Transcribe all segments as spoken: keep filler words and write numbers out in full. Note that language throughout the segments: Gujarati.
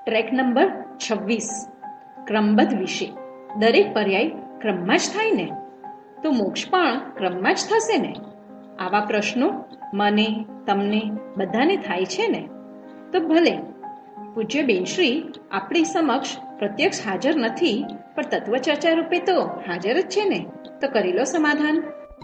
ટ્રેક નંબર છવ્વીસ, ક્રમબદ્ધ વિશે. દરેક પર્યાય ક્રમમાં જ થાય ને, તો મોક્ષ પણ ક્રમમાં જ થશે ને? આવા પ્રશ્નો મને, તમને બધાને થાય છે ને? તો ભલે, પૂજ્ય બેનશ્રી આપણી સમક્ષ પ્રત્યક્ષ હાજર નથી, પણ તત્વચર્ચા રૂપે તો હાજર જ છે ને, તો કરી લો સમાધાન.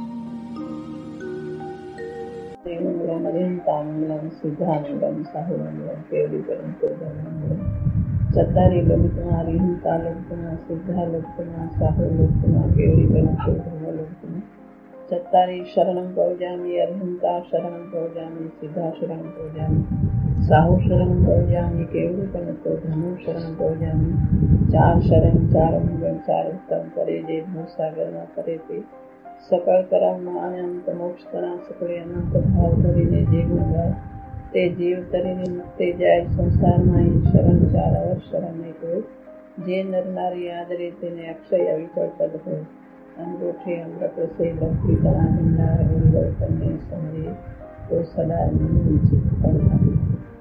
ચતારી લલિતમાં રીહિતા લલિતમાં સિદ્ધા લલિતમાં સાહુ લલિતમાં કેવડી બનતો ધર્મ લલિતમાં ચતારી શરણમ પૌજામી અર્હંતા શરણમ પૌજામી સિદ્ધા શરણમ પૌજામી સાહુ શરણમ પૌજામી કેવડી બનતો ધર્મ શરણમ પૌજામી. ચાર શરણ ચાર મંગળ ચાર ઉત્તમ કરે જે ભવસાગરમાં કરે તે સકળ કર્મમાં અનંત મોક્ષ તણા સકળે અનંત ભાવ ધરીને જે ગુણ ગાય તે જીવ તરીને મુક્તે જાય સંસારમાં. શરણ ચાર અવર શરણ નહીં કોઈ જે નર નારી આદરે તેને અક્ષય અવિકળ પદ હોય. અંગોઠે અમૃત સે લક્ષ્મી તણા ભંડાર તને સમજે તો સદા નીચે પડતા.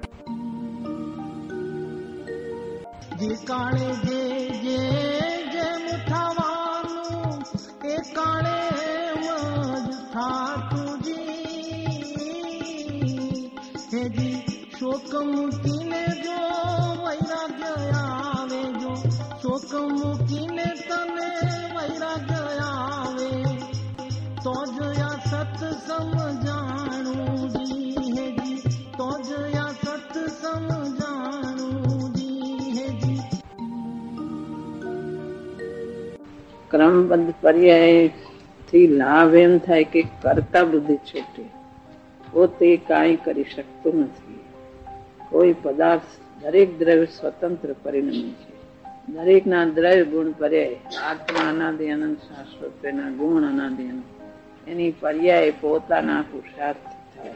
જે કાળે જે જે જેમ થવાનું એ કાળે મજ થાતું જી હેજી શોક મૂકીને જો વૈરાગ્ય આવે, જો શોક મૂકીને તને વૈરાગ્ય આવે તો જ આ સત્સંગ જાણું જી હેજી, તો જ આ સત્સંગ જાણું જી હેજી. ક્રમબદ્ધ પર્યાય થી લાભ એમ થાય કે કરતા બુદ્ધિ છૂટે, પોતે કાંઈ કરી શકતો નથી. કોઈ પદાર્થ દરેક દ્રવ્ય સ્વતંત્ર પરિણમે છે. દરેકના દ્રવ્ય ગુણ પર્યાય આત્મા અનાદિ અનંત શાશ્વત, તેના ગુણ અનાદિ અનંત, એની પર્યાય પોતાના પુરુષાર્થ થાય.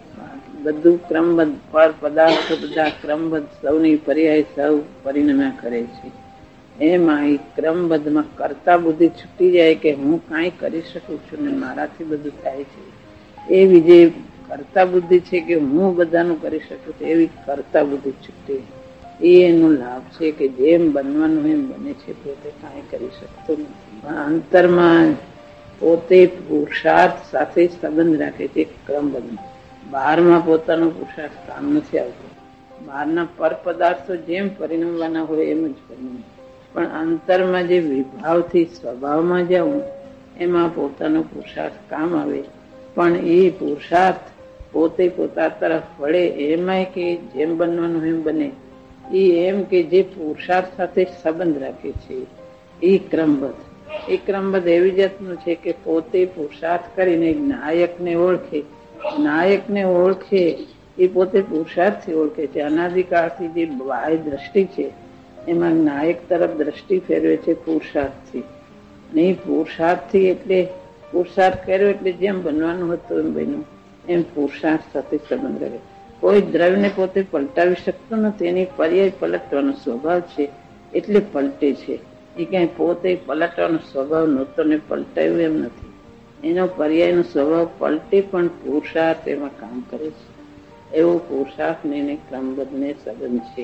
બધું ક્રમબદ્ધ પર પદાર્થો બધા ક્રમબદ્ધ સૌની પર્યાય સૌ પરિણમ્યા કરે છે. એમાં એ ક્રમબદ્ધમાં કરતા બુદ્ધિ છૂટી જાય કે હું કાંઈ કરી શકું છું ને મારાથી બધું થાય છે. એવી જે કરતા બુદ્ધિ છે કે હું બધાનું કરી શકું છું, એવી કરતા બુદ્ધિ છૂટે. એ એનો લાભ છે કે જેમ બનવાનું એમ બને છે, પોતે કાંઈ કરી શકતો નથી. અંતરમાં પોતે પુરુષાર્થ સાથે સંબંધ રાખે છે ક્રમબદ્ધ. બહારમાં પોતાનો પુરુષાર્થ કામ નથી આવતો. બહારના પર પદાર્થો જેમ પરિણમવાના હોય એમ જ પરિણમે, પણ અંતરમાં જે વિભાવથી સ્વભાવમાં જવું એમાં પોતાનો પુરુષાર્થ કામ આવે. પણ એ પુરુષાર્થ પોતે પોતા તરફ વળે એમાંય કે જેમ બનવાનું એમ બને, એ એમ કે જે પુરુષાર્થ સાથે સંબંધ રાખે છે એ ક્રમબદ્ધ. એ ક્રમબદ્ધ એવી જાતનું છે કે પોતે પુરુષાર્થ કરીને નાયકને ઓળખે. નાયકને ઓળખે એ પોતે પુરુષાર્થથી ઓળખે છે. અનાદિકાળથી જે બાહ્ય દ્રષ્ટિ છે એમાં નાયક તરફ દ્રષ્ટિ ફેરવે છે પુરુષાર્થથી. નહીં પુરુષાર્થથી એટલે પુરુષાર્થ કર્યો એટલે જેમ બનવાનું હતું એમ બન્યું, એમ પુરુષાર્થ સાથે સંબંધ રહે. કોઈ દ્રવ્યને પોતે પલટાવી શકતો નથી, એની પર્યાય પલટવાનો સ્વભાવ છે એટલે પલટે છે. એ ક્યાંય પોતે પલટવાનો સ્વભાવ નહોતો ને પલટાયું એમ નથી. એનો પર્યાયનો સ્વભાવ પલટે પણ પુરુષાર્થ એમાં કામ કરે છે. એવો પુરુષાર્થ ને એને ક્રમબદ્ધને સંબંધ છે.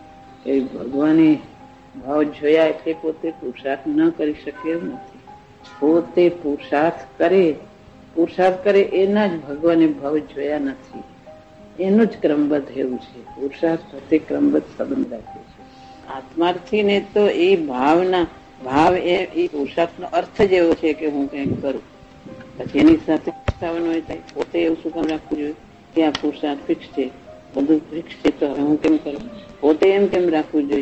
એ ભગવાને ભાવ જોયા એટલે પોતે પુરુષાર્થ ન કરી શકે એમ નથી. પોતે પુરુષાર્થ કરે પુરુષાર્થ કરે એના જ ભગવાને ભાવ જોયા નથી. એનું જ ક્રમબદ્ધ એવું છે. પુરુષાર્થ સાથે ક્રમબદ્ધ સંબંધ રાખે છે. આત્માર્થી ને તો એ ભાવના ભાવ એ પુરુષાર્થનો અર્થ જ એવો છે કે હું કંઈક કરું. પછી એની સાથે થવાનું હોય થાય. પોતે એવું શું કામ રાખવું જોઈએ કે આ પુરુષાર્થ ફિક્સ છે, બધું ફિક્સ છે, તો હવે હું કેમ કરું? પોતે એમ કેમ રાખવું જોઈએ?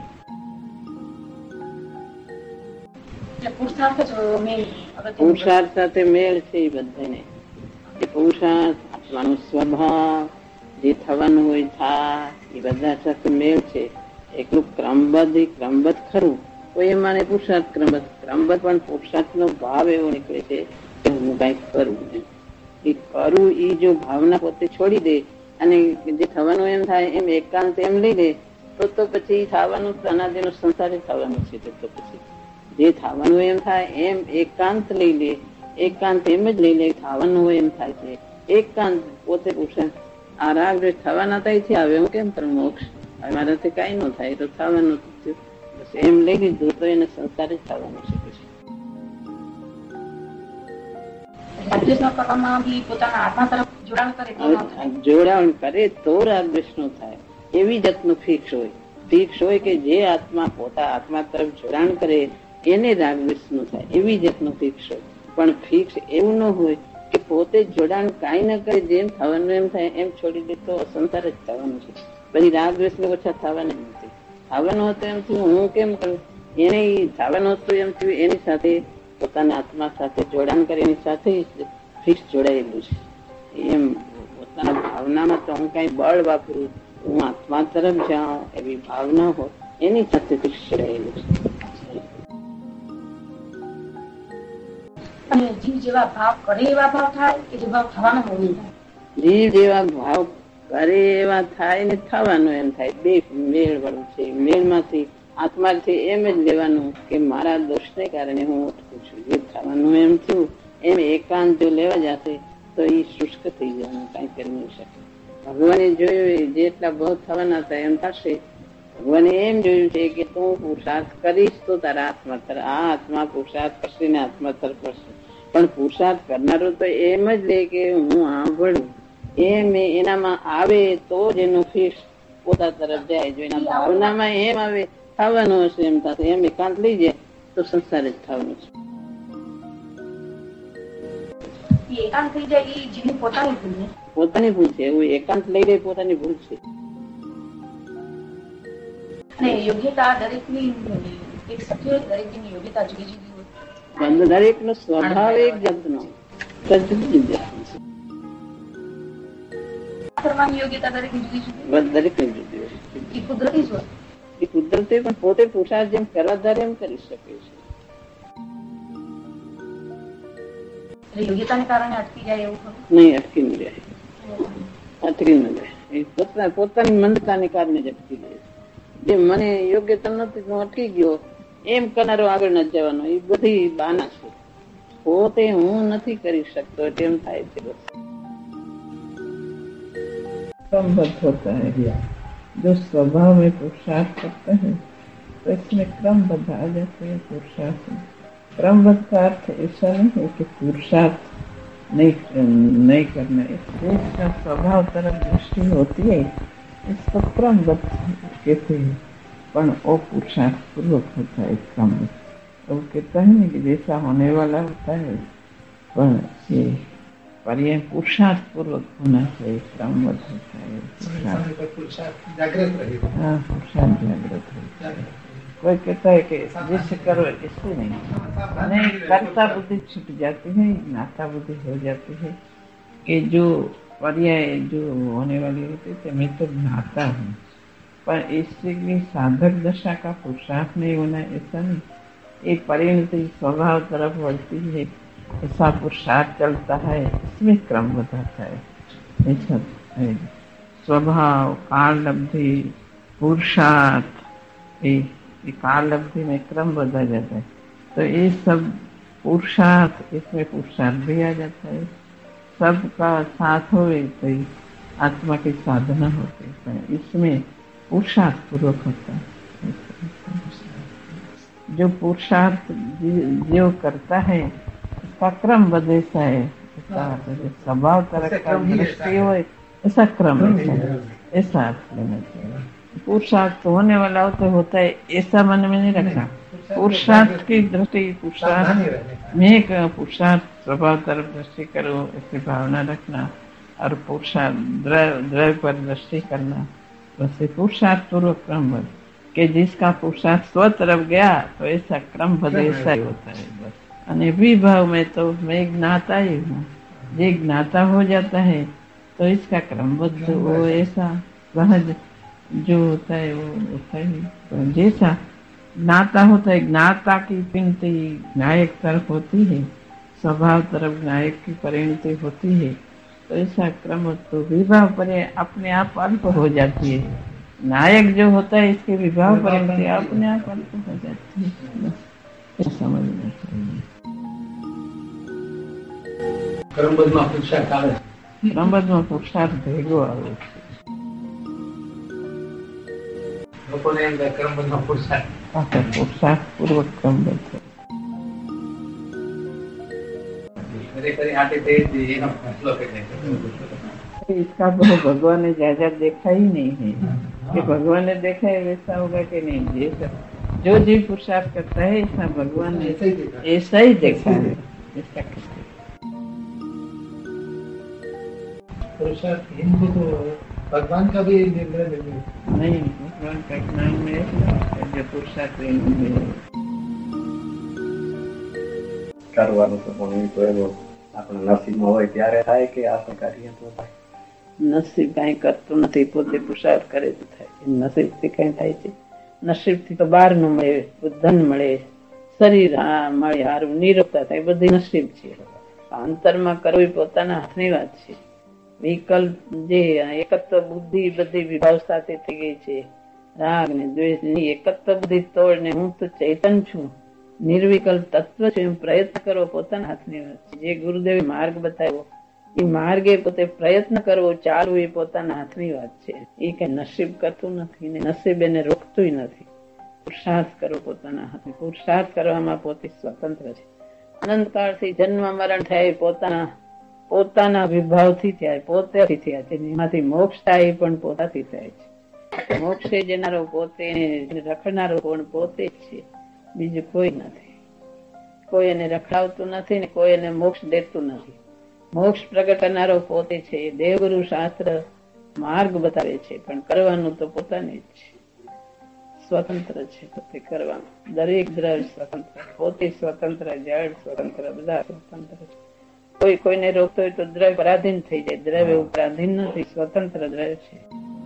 પુરુષાર્થ સાથે મેળ છે એ બધાને. પુરુષાર્થ આત્માનો સ્વભાવ જે થવાનું હોય થાય, એ બધા સાથે મેળ છે. એકલું ક્રમબદ્ધ એ ક્રમબદ્ધ ખરું, કોઈ એ માને પુરુષાર્થ ક્રમબદ્ધ ક્રમબદ્ધ પણ પુરુષાર્થ નો ભાવ એવો નીકળે છે કે હું કઈક કરું. એ કરું એ જો ભાવના પોતે છોડી દે અને જે થવાનું એમ થાય એમ એકાંત એમ લઈ લે તો તો પછી થવાનું અનાદિનો સંસારે થવાનું છે. તો પછી જે થવાનું એમ થાય એમ એકાંત લઈ લે, એકાંત એમ જ લઈ લે, થવાનું હોય એમ થાય છે એકાંત પોતે પુરુષાર્થ. આ રાગ જે થવાના થાય છે હવે હું કેમ કરું? મોક્ષ મારાથી કઈ ન થાય તો થવાનું બસ એમ લઈ લીધું તો એને સંસાર જ થવાનું છે. જોડાણ કરે તો રાગદ્વેષ નો થાય. એવી જાતનું ફિક્સ હોય ફિક્સ હોય કે જે આત્મા પોતા આત્મા તરફ જોડાણ કરે એને રાગદ્વેષ નું થાય. એવી જાતનું ફિક્સ હોય. પણ ફિક્સ એવું ન હોય કે પોતે જોડાણ કાંઈ ન કરે, જેમ થવાનું એમ થાય એમ છોડી દે તો સંસાર જ થવાનું છે. પછી રાગદ્વેષ ને ઓછા થવાના નથી. થવાનું હતું એમ થયું હું કેમ કરું, એને થવાનું હતું એમ થયું એની સાથે પોતાના આત્મા સાથે જોડાણ કરે એની સાથે ફિક્સ જોડાયેલું છે. એમ પોતાના ભાવનામાં તો હું કઈ બળ વાપરું, હું આત્મા તરફ જાઉં એવી ભાવના હોય એની સાથે ફિક્સ જોડાયેલું છે. જીવ જેવા ભાવ કરે એવા ભાવ થાય કે જે ભાવ થવાનો હોય જીવ જેવા ભાવ કરે એવા થાય ને થવાનું એમ થાય. બે મેળ વાળું છે. મેળમાંથી આત્માથી એમ જ લેવાનું કે મારા દોષને કારણે હું અટકું છું. જે થવાનું એમ થયું એમ એકાંત જો લેવા જશે તો એ શુષ્ક થઈ જવાનું, કઈ કરી નહીં શકે. ભગવાને જોયું જેટલા ભાવ થવાના હતા એમ થશે. ભગવાને એમ જોયું છે કે તું પુરુષાર્થ કરીશ તો તારા આત્મા તરફ આ આત્મા પુરુષાર્થ કરશે ને આત્મા તરફ કરશે. પણ પુરુષાર્થ કરનારો તો એમ જ લે કે હું સાંભળું એમ એનામાં આવે તો જ એનું ફિક્સ પોતા તરફ જાય. જો એના ભાવનામાં એમ આવે થવાનું હશે એમ થશે, એમ એકાંત લઈ જાય તો સંસાર જ થવાનું છે. એકાંત થઈ જાય એ જીવની પોતાની ભૂલ પોતાની ભૂલ છે. એવું એકાંત લઈ લે પોતાની ભૂલ છે. અને યોગ્યતા દરેકની એક સત્ય દરેકની યોગ્યતા જુદી જુદી હોય. દરેક નો સ્વભાવ એક જાતનો જુદી જાતનો છે. કરવાની યોગ્યતા દરેકની જુદી જુદી દરેક ની જુદી હોય. એ કુદરતી જ હોય. એ કુદરતી પણ પોતે પુરુષાર્થ જેમ કરવા ધારે એમ કરી શકે છે. યોગ્યતાને કારણે અટકી જાય એવું નહીં, અટકી ન જાય. અટકી ન જાય. એ પોતાના પોતાની મંદતાને કારણે જ અટકી જાય. જે મને યોગ્યતા નથી હું અટકી ગયો એમ કરનારો આગળ ન જવાનો. એ બધી બાના છે. પોતે હું નથી કરી શકતો તેમ થાય છે. બસ क्रमबद्ध होता है. जो स्वभाव में पुरुषार्थ करते हैं तो इसमें क्रमबद्ध आ जाते हैं पुरुषार्थ. क्रमबद्ध का अर्थ ऐसा नहीं है कि पुरुषार्थ नहीं नहीं करना. इसका स्वभाव तरफ दृष्टि होती है, इसको क्रमबद्ध कहते हैं. पण वो पुरुषार्थ पूर्वक होता है क्रमबद्ध. तो कहता है कि जैसा होने वाला होता है पर ये पर ये पुरुषार्थ पूर्वक होना चाहिए. क्रमबद्ध होता है पुरुषार्थ जागृत रहेगा. हाँ, पुरुषार्थ जागृत रहेगा. कोई कहता है कि जिससे करो इससे नहीं, नहीं कर्ता बुद्धि छूट जाती है, ज्ञाता बुद्धि हो जाती है. कि जो पर्याय जो होने वाली होती है मैं तो ज्ञाता हूँ, पर इससे भी साधक दशा का पुरुषार्थ नहीं होना ऐसा नहीं. एक परिणति स्वभाव तरफ बढ़ती है, ऐसा पुरुषार्थ चलता है, इसमें क्रमबद्ध होता है. ऐसा है स्वभाव काललब्धि पुरुषार्थ ये काललब्धि में क्रम बदल जाता है. तो ये सब पुरुषार्थ इसमें पुरुषार्थ भी आ जाता है. सबका साथ हो तो आत्मा की साधना होती है. इसमें पुरुषार्थ पूर्वक होता है. जो पुरुषार्थ जो करता है उसका क्रम बदलता है. स्वभाव तरह का दृष्टि हो ऐसा क्रम ऐसा अर्थ लेना चाहिए. पुरुषार्थ होने वाला हो तो होता है ऐसा मन में नहीं रखना. पुरुषार्थ की दृष्टि पुरुषार्थ में पुरुषार्थ स्वभाव तरफ दृष्टि करो ऐसी भावना रखना. और पुरुषार्थ द्रव्य पर दृष्टि करना. वैसे पुरुषार्थ पूर्वक क्रम बद के जिसका पुरुषार्थ स्व तरफ गया तो ऐसा क्रम बद ऐसा ही होता है. बस अने विभाव में तो मैं ज्ञाता ही हूँ. ये ज्ञाता हो जाता है तो इसका क्रमबद्ध वो ऐसा सहज जो होता है वो होता है. तो जैसा ज्ञाता होता है, ज्ञाता की परिणति न्यायक तरफ होती है, स्वभाव तरफ न्यायक की परिणति होती है. तो ऐसा क्रम तो विभाव पर अपने आप अल्प हो जाती है. नायक जो होता है इसके विभाव परिणति अपने आप अल्प हो जाती है. समझना चाहिए. क्रमबद्धમાં પુરુષાર્થ આવે. क्रमबद्धમાં પુરુષાર્થ ભેગો આવે છે. લોકોને એમ કે કર્મબંધનો પુરુષાર્થ પુરુષાર્થ પૂર્વક ક્રમબદ્ધ ખરેખર આટે તે જ એનો ફેસલો કરે છે। इसका तो भगवान ने ज्यादा देखा ही नहीं है कि भगवान ने देखा है वैसा होगा कि नहीं। ये सब जो जीव पुरुषार्थ करता है ऐसा भगवान ने ऐसा ही देखा है। ऐसा करते पुरुषार्थ हिंदू तो भगवान का भी निर्णय नहीं, भगवान का ज्ञान में जो पुरुषार्थ કરવાનું તો પણ એ તો એનો આપણા નસીબમાં હોય ત્યારે થાય કે આપણે કરીએ તો થાય। નસીબ કઈ કરતું નથી, પોતે પુરુષાર્થ કરે તો થાય। નસીબ થી કઈ થાય છે? નસીબ થી તો બહાર નું મળે, ધન મળે, શરીર મળે, હારું નિરોગતા થાય, બધી નસીબ છે। અંતરમાં કરવું પોતાના હાથની વાત છે। વિકલ્પ જે એકત્વ બુદ્ધિ બધી વિભાવ સાથે થઈ ગઈ છે, રાગ ને દ્વેષ ની એકત્વ બુદ્ધિ તોડને હું તો ચેતન છું, નિર્વિકલ્પ તત્વ છું એમ પ્રયત્ન કરો પોતાના હાથની વાત છે। જે ગુરુદેવે માર્ગ બતાવ્યો એ માર્ગે પોતે પ્રયત્ન કરવો, ચાલવું એ પોતાના હાથની વાત છે। એ કઈ નસીબ કરતું નથી ને નસીબ એને રોકતું નથી। પુરુષાર્થ કરો પોતાના હાથે, પુરુષાર્થ કરવામાં પોતે સ્વતંત્ર છે। અનંતકાળથી જન્મ મરણ થાય પોતાના પોતાના વિભાવથી થયા, પોતેથી થયા છે। એમાંથી મોક્ષ થાય પણ પોતાથી થાય છે। મોક્ષે જનારો પોતે, રખનારો પણ પોતે જ છે, બીજું કોઈ નથી। કોઈ એને રખડાવતું નથી ને કોઈ એને મોક્ષ દેતું નથી। મોક્ષ પ્રગટ કરનારો પોતે છે। દેવગુરુ શાસ્ત્ર માર્ગ બતાવે છે પણ કરવાનું તો પોતાને જ છે। સ્વતંત્ર છે પોતે કરવાનું, દરેક દ્રવ્ય સ્વતંત્ર, પોતે સ્વતંત્ર, જળ સ્વતંત્ર, બધા સ્વતંત્ર છે। કોઈ કોઈને રોકતો હોય તો દ્રવ્ય પરાધીન થઈ જાય, દ્રવ્ય પરાધીન નથી, સ્વતંત્ર દ્રવ્ય છે।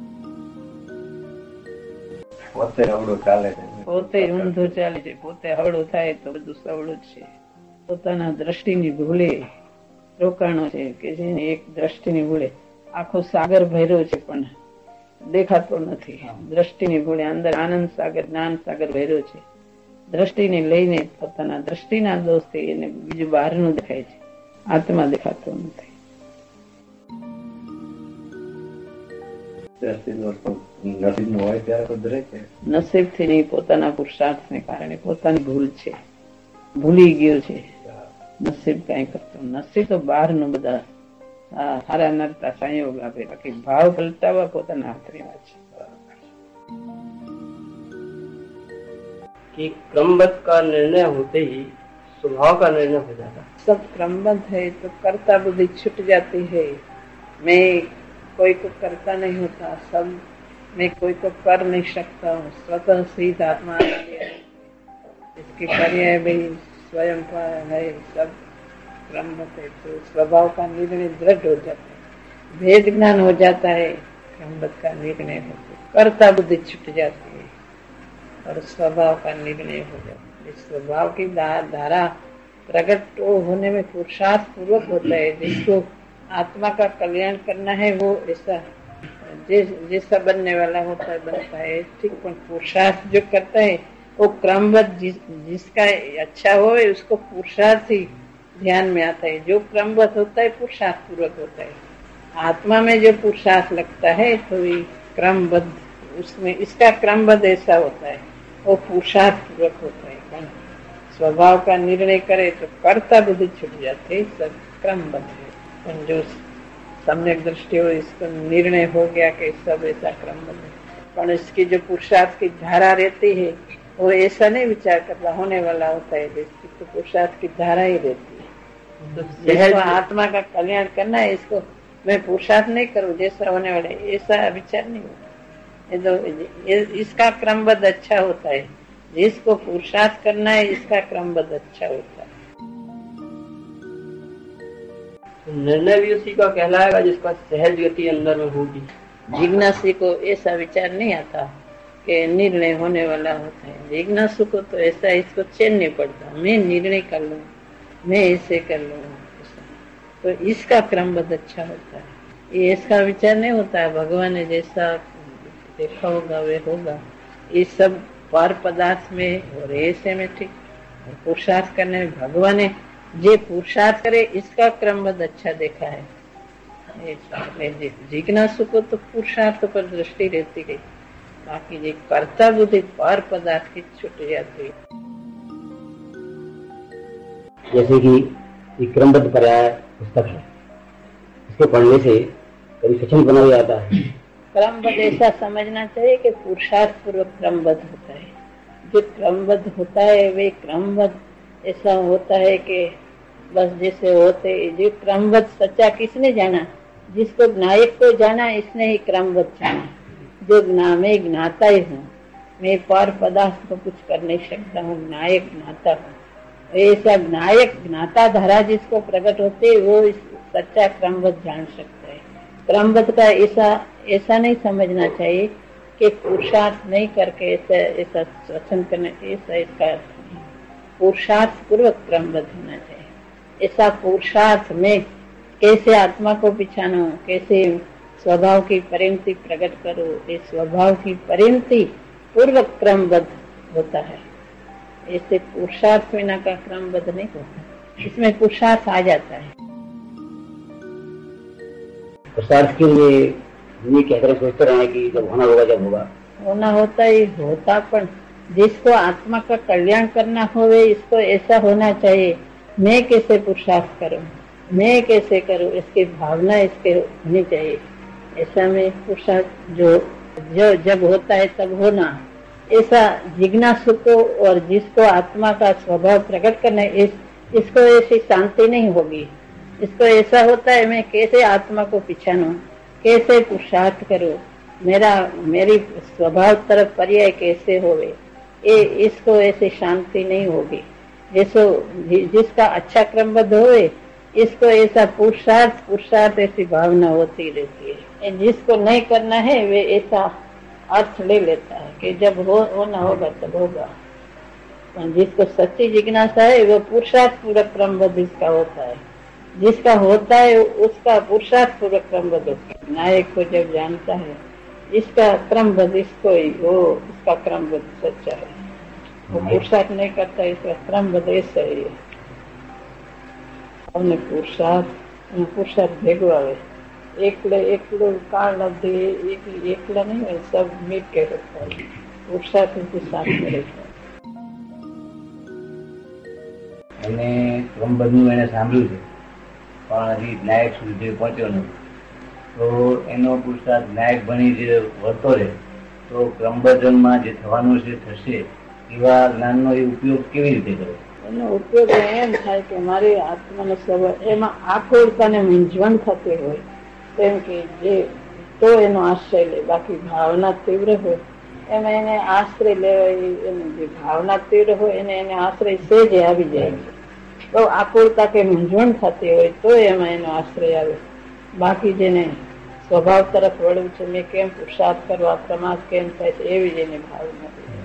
પોતે અવળું ચાલે છે, પોતે ઊંધું ચાલે છે, પોતે હવળું થાય તો બધું સવળું જ છે। પોતાના દ્રષ્ટિની ભૂલે રોકાણો છે કે જેને એક દ્રષ્ટિની ભૂલે આખો સાગર ભર્યો છે પણ દેખાતો નથી। દ્રષ્ટિની ભૂલે અંદર આનંદ સાગર, જ્ઞાન સાગર ભર્યો છે। દ્રષ્ટિને લઈને પોતાના દ્રષ્ટિના દોષથી એને બીજું બહારનું દેખાય છે, આત્મા દેખાતો નથી। નસીબમાં હોય ત્યારે તો દરેક નસીબથી નહીં, પોતાના પુરુષાર્થને કારણે પોતાની ભૂલ છે, ભૂલી ગયો છે। નસીબ કઈ કરતું, નસીબ તો બહારનું બધા સારા નરતા સંયોગ આપે, બાકી ભાવ પલટાવા પોતાના હાથની વાત છે। कि क्रमबद्ध का निर्णय होते ही स्वभाव का निर्णय हो जाता है। सब क्रमबद्ध है तो कर्ता बुद्धि छूट जाती है। मैं कोई को करता नहीं होता, सब मैं कोई को कर नहीं सकता हूँ। स्वतः सिद्ध आत्मा इसके पर्याय भी स्वयं का है। सब क्रमबद्ध है तो स्वभाव का निर्णय दृढ़ हो जाता है, भेद ज्ञान हो जाता है। क्रमबद्ध का निर्णय होता है, कर्ता बुद्धि छूट जाती है और स्वभाव का निर्णय हो जाता है। स्वभाव की धारा प्रकट होने में पुरुषार्थ पूर्वक होता है। जिसको आत्मा का कल्याण करना है वो ऐसा जिस जैसा बनने वाला होता है बनता है, ठीक। पर पुरुषार्थ जो करता है वो क्रमबद्ध जिस, जिसका अच्छा हो उसको पुरुषार्थ ही ध्यान में आता है। जो क्रमबद्ध होता है पुरुषार्थ पूर्वक होता है। आत्मा में जो पुरुषार्थ लगता है तो ये क्रमबद्ध, उसमें इसका क्रमबद्ध ऐसा होता है, वो पुरुषार्थ पूर्वक होता है। स्वभाव का निर्णय करे तो कर्ता बुद्धि छूट जाती है, सब क्रमबद्ध है। जो सम्यक दृष्टि हो इसको निर्णय हो गया कि सब ऐसा क्रमबद्ध है, पर इसकी जो पुरुषार्थ की धारा रहती है वो ऐसा नहीं विचार करता होने वाला होता है। इसकी तो पुरुषार्थ की धारा ही रहती है। तो जिसको आत्मा का कल्याण करना है इसको मैं पुरुषार्थ नहीं करूँ जैसा होने वाला है, ऐसा विचार नहीं होता। ये तो इसका क्रमबद्ध अच्छा होता है। जिसको पुरुषार्थ करना है इसका क्रमबद्ध अच्छा होता है। निर्णय भी उसी का कहलाएगा जिसका सहज गति अंदर में होगी। जिज्ञासु को ऐसा विचार नहीं आता कि निर्णय होने वाला होता है। जिज्ञासु को तो ऐसा इसको चैन नहीं पड़ता, मैं निर्णय कर लूँ, मैं ऐसे कर लूँ, तो इसका क्रमबद्ध अच्छा होता है। ये इसका विचार नहीं होता है भगवान ने जैसा देखा होगा वे होगा। ये सब पार पदार्थ में और ऐसे में ठीक। पुरुषार्थ करने में भगवान ने जे पुरुषार्थ करे इसका क्रमबद्ध अच्छा देखा है। जिज्ञासु को तो पुरुषार्थ पर दृष्टि रहती है, बाकी जो कर्ता बुद्धि पर पदार्थ की छूट जाती है। जैसे कि ये क्रमबद्ध पर्याय पुस्तक है, इसको पढ़ने से कभी सचन बना जाता है। क्रमबद्ध ऐसा समझना चाहिए कि पुरुषार्थ पूर्वक क्रमबद्ध होता है। जो क्रमबद्ध होता है वे क्रमबद्ध ऐसा होता है कि बस जैसे होते जो क्रमबद्ध सच्चा किसने जाना, जिसको नायक को जाना इसने ही क्रमबद्ध जाना। जो ज्ञा मैं ज्ञाता ही हूँ, मैं पर पदार्थ को कुछ कर नहीं सकता हूँ, नायक ज्ञाता हूँ। ऐसा नायक ज्ञाता धारा जिसको प्रकट होते वो इस सच्चा क्रमबद्ध जान सकता है। क्रमबद्ध का ऐसा ऐसा नहीं समझना चाहिए कि पुरुषार्थ नहीं करके ऐसा ऐसा वचन करने, ऐसा इसका पुरुषार्थ पूर्वक क्रमबद्ध होना चाहिए। ऐसा पुरुषार्थ में कैसे आत्मा को पहचानो, कैसे स्वभाव की परिणति प्रकट करो, इस स्वभाव की परिणति पूर्वक क्रमबद्ध होता है। ऐसे पुरुषार्थ बिना का क्रमबद्ध नहीं होता, इसमें पुरुषार्थ आ जाता है। पुरुषार्थ के लिए ये कहकर सोचते रहे कि जब होना होगा जब होगा होना होता ही होता, पर जिसको आत्मा का कल्याण करना होवे इसको ऐसा होना चाहिए मैं कैसे पुरुषार्थ करूं, मैं कैसे करूं, इसकी भावना इसके होनी चाहिए। ऐसा में पुरुषार्थ जो जो जब होता है तब होना, ऐसा जिज्ञासु को और जिसको आत्मा का स्वभाव प्रकट करना है, इस, इसको ऐसी शांति नहीं होगी। इसको ऐसा होता है मैं कैसे आत्मा को पहचानूं, कैसे पुरुषार्थ करूं, मेरा मेरी स्वभाव तरफ पर्याय कैसे होवे, ये इसको ऐसी शांति नहीं होगी। जिसको जिसका अच्छा क्रमबद्ध होवे इसको ऐसा पुरुषार्थ पुरुषार्थ ऐसी भावना होती रहती है। जिसको नहीं करना है वे ऐसा अर्थ ले लेता है कि जब हो होना होगा तब होगा। जिसको सच्ची जिज्ञासा है वो पुरुषार्थ पूर्वक क्रमबद्ध इसका होता है। जिसका होता है उसका पुरुषार्थ पूर्वक क्रमबद्ध होता है। नायक को जब जानता है इसका क्रमबद्ध इसको ही वो इसका क्रमबद्ध सच्चा है। वो पुरुषार्थ नहीं करता, इसका क्रमबद्ध ऐसा ही है। हमने पुरुषार्थ पुरुषार्थ भेगो आवे एकले एकलो काल दे एक एकला नहीं है, सब मिल के रहता है। पुरुषार्थ के साथ में रहता है। એને ક્રમબદ્ધનું એને સાંભળ્યું છે પણ હજી નાયક સુધી પહોંચ્યો નથી, તો એનો પુરુષાર્થ નાયક બની જે વધતો રહે તો ક્રમબદ્ધમાં જે થવાનું છે થશે એવા જ્ઞાનનો એ ઉપયોગ કેવી રીતે કરે? એનો ઉપયોગ એમ થાય કે મારી આત્માનો સ્વભાવ એમાં આકુળતાને મૂંઝવણ થતી હોય તેમ કે જે તો એનો આશ્રય લે, બાકી ભાવના તીવ્ર હોય એમાં એને આશ્રય લેવાય, એની જે ભાવના તીવ્ર હોય એને એને આશ્રય સેજ આવી જાય છે। તો આકુળતા કે મૂંઝવણ થતી હોય તો એમાં એનો આશ્રય આવે। બાકી જેને સ્વભાવ તરફ વળવું છે મેં કેમ પુરુષાર્થ કરવા, પ્રમાદ કેમ થાય છે એવી જ એની ભાવના।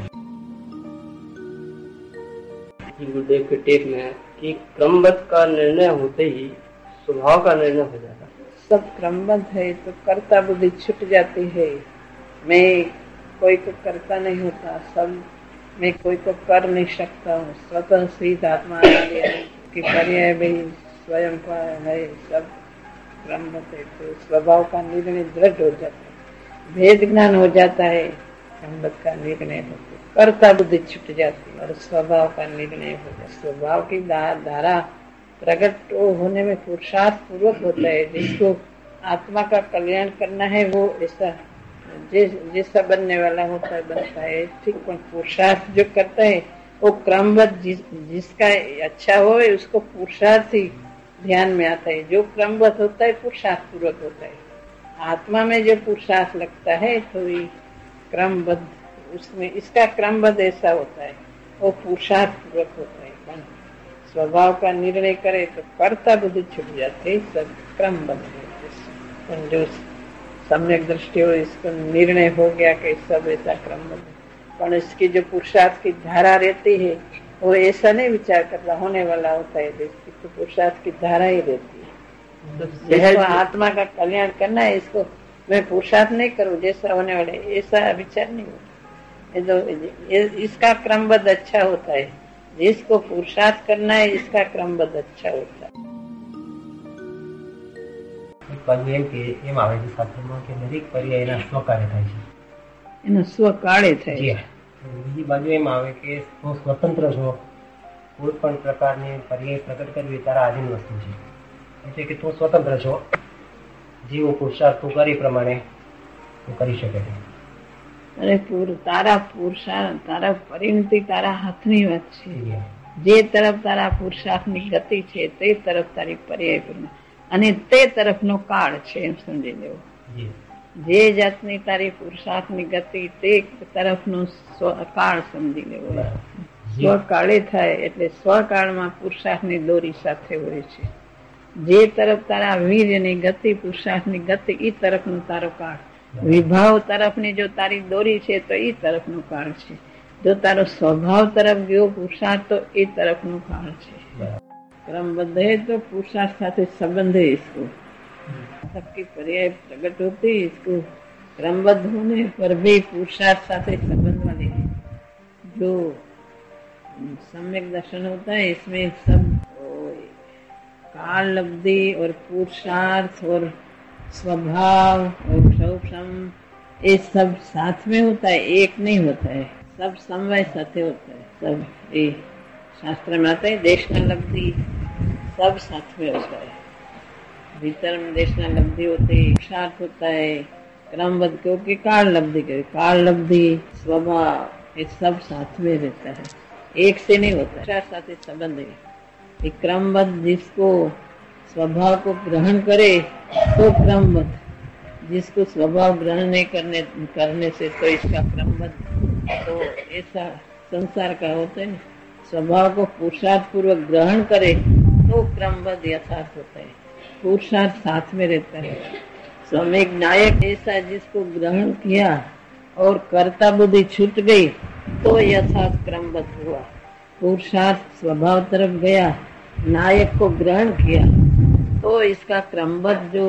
गुरुदेव के टेक में है कि क्रमबद्ध का निर्णय होते ही स्वभाव का निर्णय हो जाता है। सब क्रमबद्ध है तो कर्ता बुद्धि छूट जाती है। मैं कोई को करता नहीं होता, सब मैं कोई को कर नहीं सकता हूँ। स्वतः सिद्ध आत्मा की पर्याय भी स्वयं का है। सब क्रमबद्ध है तो स्वभाव का निर्णय दृढ़ हो जाता है, भेद ज्ञान हो जाता है। क्रमबद्ध का निर्णय होता है, कर्ता बुद्धि छूट जाती है और स्वभाव का निर्णय हो जाता है। स्वभाव की धारा प्रकट होने में पुरुषार्थ पूर्वक होता है। जिसको आत्मा का कल्याण करना है वो ऐसा जिस जैसा बनने वाला होता है बनता है, ठीक। पर पुरुषार्थ जो करता है वो क्रमबद्ध जिस, जिसका अच्छा हो उसको पुरुषार्थ ही ध्यान में आता है। जो क्रमबद्ध होता है पुरुषार्थ पूर्वक होता है। आत्मा में जो पुरुषार्थ लगता है तो ये क्रमबद्ध उसमें इसका क्रमबद्ध ऐसा होता है, वो पुरुषार्थ पूर्वक होता है। स्वभाव का निर्णय करे तो कर्ता बुद्धि छूट जाती है, सब क्रमबद्ध है। जो सम्यक दृष्टि हो इसको निर्णय हो गया कि सब ऐसा क्रमबद्ध, पर इसकी जो पुरुषार्थ की धारा रहती है वो ऐसा नहीं विचार करता होने वाला होता है। इसकी तो पुरुषार्थ की धारा ही रहती है। जिसको आत्मा का कल्याण करना है इसको मैं पुरुषार्थ नहीं करूँ जैसा होने वाला है, ऐसा विचार नहीं होता। इसका क्रमबद्ध अच्छा होता है। जिसको पुरुषार्थ करना है इसका क्रमबद्ध अच्छा होता है। એક બાજુ એમ કે એમ આવે છે શાસ્ત્રમાં કે દરેક પર્યાય એના સ્વકાર્ય થાય છે, એનો સ્વકાળે થાય. બીજી બાજુ એમ આવે કે તું સ્વતંત્ર છો, કોઈ પણ પ્રકારની પર્યાય પ્રગટ કરવી તારા આધીન વસ્તુ છે. એટલે કે તું સ્વતંત્ર છો, જેવો પુરુષાર્થ તું કરી પ્રમાણે તું કરી શકે છે. અરે પૂર તારા પુરુષાર્થ, તારા પરિણતિ તારા હાથની વાત છે. જે તરફ તારા પુરુષાર્થની ગતિ છે તે તરફ તારી પર્યાય પરિણતિ અને તે તરફનો કાળ છે એમ સમજી લેવું. જે જાતની તારી પુરુષાર્થની ગતિ તે તરફનો કાળ સમજી લેવો. સ્વકાળે થાય એટલે સ્વકાળમાં પુરુષાર્થની દોરી સાથે હોય છે. જે તરફ તારા વીર્યની ગતિ, પુરુષાર્થની ગતિ, એ તરફનો તારો કાળ. વિભાવ તરફની જો તારી દોરી છે તો એ તરફનો કાળ છે. જો તારો સ્વભાવ તરફ ગયો પુરુષાર્થ તો એ તરફનો કાળ છે. क्रमबद्ध है तो पुरुषार्थ साथ संबंध है. इसको सबकी पर्याय प्रकट होती है. इसको क्रमबद्ध होने पर भी पुरुषार्थ साथ संबंध वाले है. जो सम्यक दर्शन होता है इसमें सब काल लब्धि और पुरुषार्थ और स्वभाव और सौक्षम ये सब साथ में होता है, एक नहीं होता है. सब समवाय साथ होता है. सब ये शास्त्र में आता है. देशना लब्धि सब साथ में होता है. भीतर में देशना लब्धि होती है, पुरुषार्थ होता है क्रमबद्ध, क्योंकि काल लब्धि के काल लब्धि स्वभाव ये सब साथ में रहता है, एक से नहीं होता है. साथ संबंध है. क्रमबद्ध जिसको स्वभाव को ग्रहण करे तो क्रमबद्ध, जिसको स्वभाव ग्रहण नहीं करने करने से तो इसका क्रमबद्ध. तो ऐसा संसार का होता है. स्वभाव को पुरुषार्थ पूर्वक ग्रहण करे तो क्रमबद्ध यथार्थ होता है. पुरुषार्थ साथ में रहता है. स्वामी नायक ऐसा जिसको ग्रहण किया और कर्ता बुद्धि छूट गई तो यथार्थ क्रमबद्ध हुआ. पुरुषार्थ स्वभाव तरफ गया, नायक को ग्रहण किया तो इसका क्रमबद्ध जो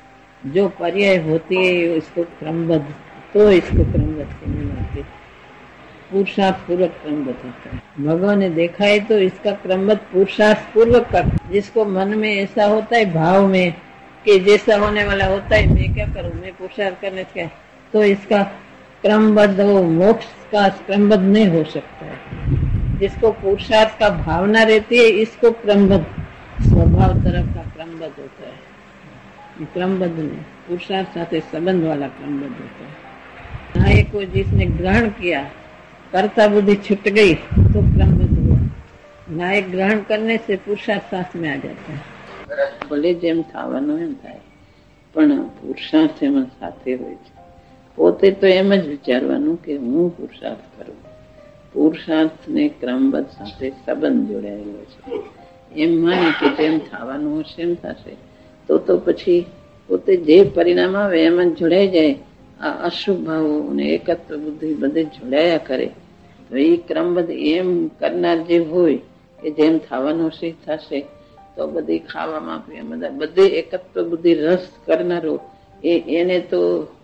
जो पर्याय होती है इसको क्रमबद्ध, तो इसको क्रमबद्ध कहने लगते. पुरुषार्थ पूर्वक क्रमबद्ध होता है. भगवान ने देखा है तो इसका क्रमबद्ध पुरुषार्थ पूर्वक कर. जिसको मन में ऐसा होता है भाव में कि जैसा होने वाला होता है मैं क्या करूं, मैं पुरुषार्थ करने से, तो इसका क्रमबद्ध हो मोक्ष का क्रमबद्ध नहीं हो सकता है. जिसको पुरुषार्थ का भावना रहती है इसको क्रमबद्ध, स्वभाव तरफ का क्रमबद्ध होता है. क्रमबद्ध नहीं, पुरुषार्थ साथ संबंध वाला क्रमबद्ध होता है. नायक को जिसने ग्रहण किया, कर्ता बुद्धि छूट गई तो क्रमबद्ध हुआ. नायक ग्रहण करने से पुरुषार्थ साथ में आ जाता है. ભલે જેમ થવાનું એમ થાય પણ પુરુષાર્થ એમાં સાથે હોય છે. પોતે તો એમ જ વિચારવાનું કે હું પુરુષાર્થ કરું. પુરુષાર્થને ક્રમબદ્ધ સાથે સંબંધ જોડાયેલો છે. એમ માને કે જેમ થવાનું હશે એમ થશે તો તો પછી પોતે જે પરિણામ આવે એમાં જોડાઈ જાય. આ અશુભ ભાવો અને એકત્વ બુદ્ધિ બધે જોડાયા કરે તો એ ક્રમબદ્ધ એમ કરનાર જે હોય કે જેમ થવાનું હશે થશે તો બધી ખાવામાં બધા બધે એકત્વ બુદ્ધિ રસ કરનારો એ એને તો